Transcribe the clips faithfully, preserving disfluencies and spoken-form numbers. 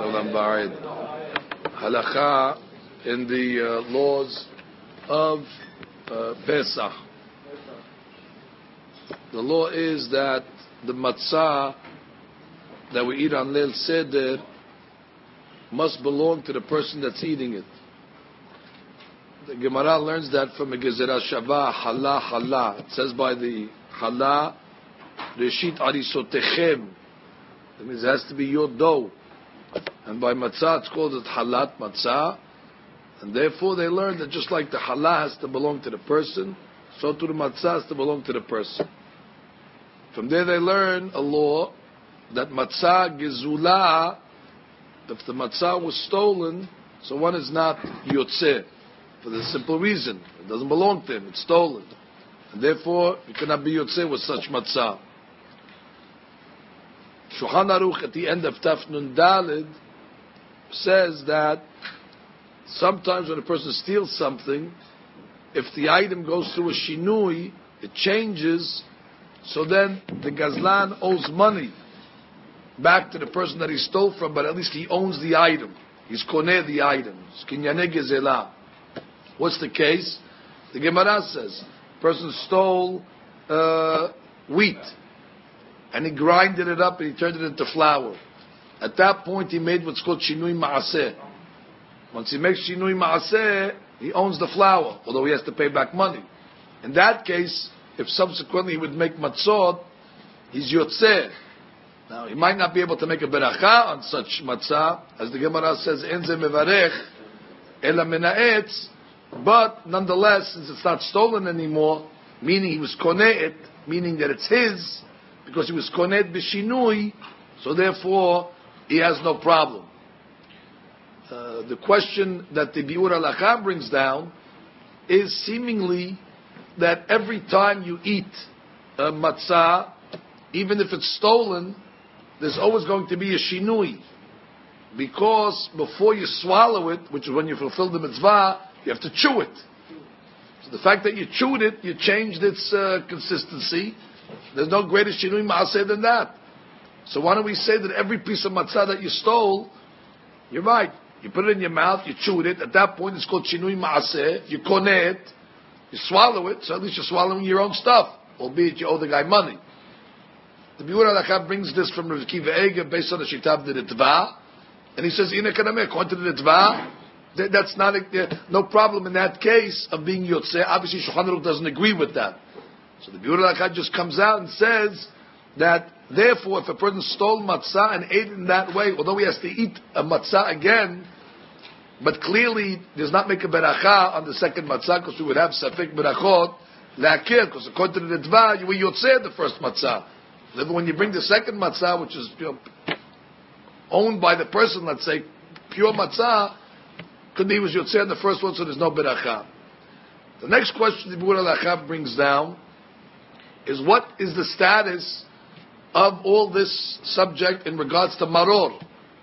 Olam Ba'id. Halakha in the uh, laws of uh, Pesach. The law is that the matzah that we eat on Leil Seder must belong to the person that's eating it. The Gemara learns that from a Gezerah Shavah, Hala Hala. It says by the Hala, Reshit Arisotechem. That means it has to be your dough. And by matzah, it's called it Halat Matzah. And therefore they learn that just like the Hala has to belong to the person, so too the matzah has to belong to the person. From there they learn a law that matzah gezula, if the matzah was stolen, so one is not yotzeh. For the simple reason, it doesn't belong to him, it's stolen. And therefore, you cannot be yotzeh with such matzah. Shulchan Aruch at the end of Taf Nun Daled says that sometimes when a person steals something, if the item goes through a shinui, it changes, so then the Gazlan owes money back to the person that he stole from, but at least he owns the item. He's koneh the item. Kinyaneh gezelah. What's the case? The Gemara says, person stole uh, wheat, and he grinded it up and he turned it into flour. At that point he made what's called shinui ma'aseh. Once he makes shinui ma'aseh, he owns the flour, although he has to pay back money. In that case, if subsequently he would make matzot, he's yotzeh. Now, he might not be able to make a beracha on such matzah, as the Gemara says, enze mevarech, ela mena'etz, but nonetheless, since it's not stolen anymore, meaning he was koneh, meaning that it's his, because he was koneh b'shinui, so therefore, he has no problem. Uh, the question that the Biur Halakha brings down is seemingly that every time you eat a matzah, even if it's stolen, there's always going to be a shinui. Because before you swallow it, which is when you fulfill the mitzvah, you have to chew it. So the fact that you chewed it, you changed its uh, consistency. There's no greater shinui ma'aseh than that. So why don't we say that every piece of matzah that you stole, you're right, you put it in your mouth, you chewed it, at that point it's called shinui ma'aseh, you koneh it, you swallow it, so at least you're swallowing your own stuff, albeit you owe the guy money. The Biur Halakha brings this from Rav Akiva Eiger based on the Shitav the Ritva, and he says, "Ina kanameh, according to the Ritva, that, that's not a, no problem in that case of being yotzeh." Obviously, Shulchan Aruch doesn't agree with that. So the Biur Halakha just comes out and says that therefore, if a person stole matzah and ate it in that way, although he has to eat a matzah again, but clearly does not make a beracha on the second matzah, because we would have safek berachot le'akir, because according to the Ritva, you were yotzeh the first matzah. Therefore, when you bring the second matzah, which is, you know, owned by the person, let's say, pure matzah, could be he was yotzeh in the first one, so there's no beracha. The next question the Biur Halakha brings down is, what is the status of all this subject in regards to maror?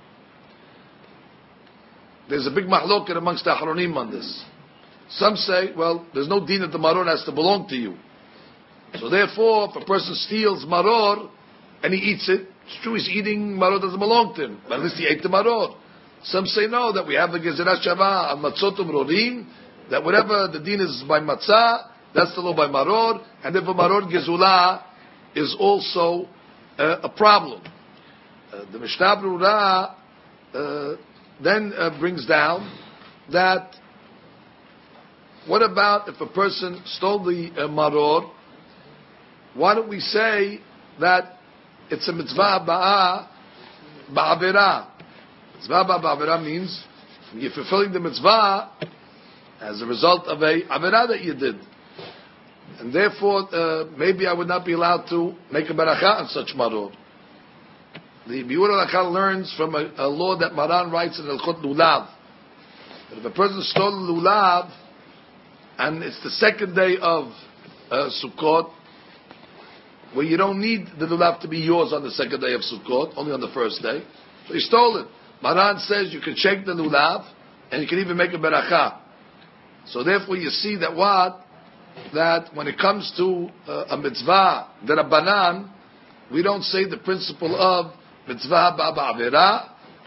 There's a big mahloket amongst the Ahronim on this. Some say, well, there's no deen that the maror has to belong to you. So therefore, if a person steals maror and he eats it, it's true he's eating maror doesn't belong to him, but at least he ate the maror. Some say no, that we have the Gezerah Shavah al matzot umrorim, that whatever the deen is by matzah, that's the law by maror, and therefore maror gezula is also uh, a problem. Uh, the Mishnah Brura uh, then uh, brings down that what about if a person stole the uh, maror? Why don't we say that it's a mitzvah ba'a ba'avera? Mitzvah ba'a ba'avera means you're fulfilling the mitzvah as a result of a avera that you did. And therefore, uh, maybe I would not be allowed to make a beracha on such maror. The Biur Halakha learns from a, a law that Maran writes in Hilchot Lulav. That if a person stole lulav, and it's the second day of uh, Sukkot, where you don't need the lulav to be yours on the second day of Sukkot, only on the first day. So you stole it. Maran says you can shake the lulav, and you can even make a beracha. So therefore you see that what? That when it comes to uh, a mitzvah, the Rabbanan, we don't say the principle of mitzvah ba'avera,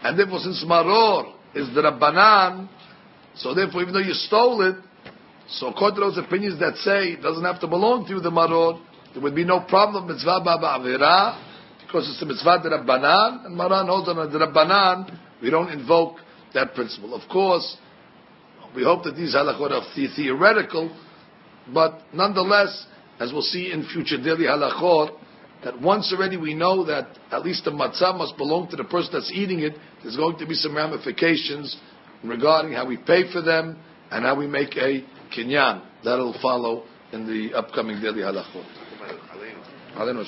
And therefore, since maror is the Rabbanan, so therefore, even though you stole it, so according to those opinions that say it doesn't have to belong to you, the maror, there would be no problem, mitzvah baba avira, because it's the mitzvah de Rabbanan, and Maran holds on the Rabbanan, we don't invoke that principle. Of course, we hope that these halachot are the- theoretical, but nonetheless, as we'll see in future daily halachot, that once already we know that at least the matzah must belong to the person that's eating it, there's going to be some ramifications regarding how we pay for them and how we make a kinyan. That'll follow in the upcoming daily halachot. Aleinu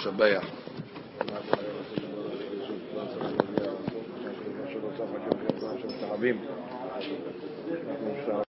Shabbat.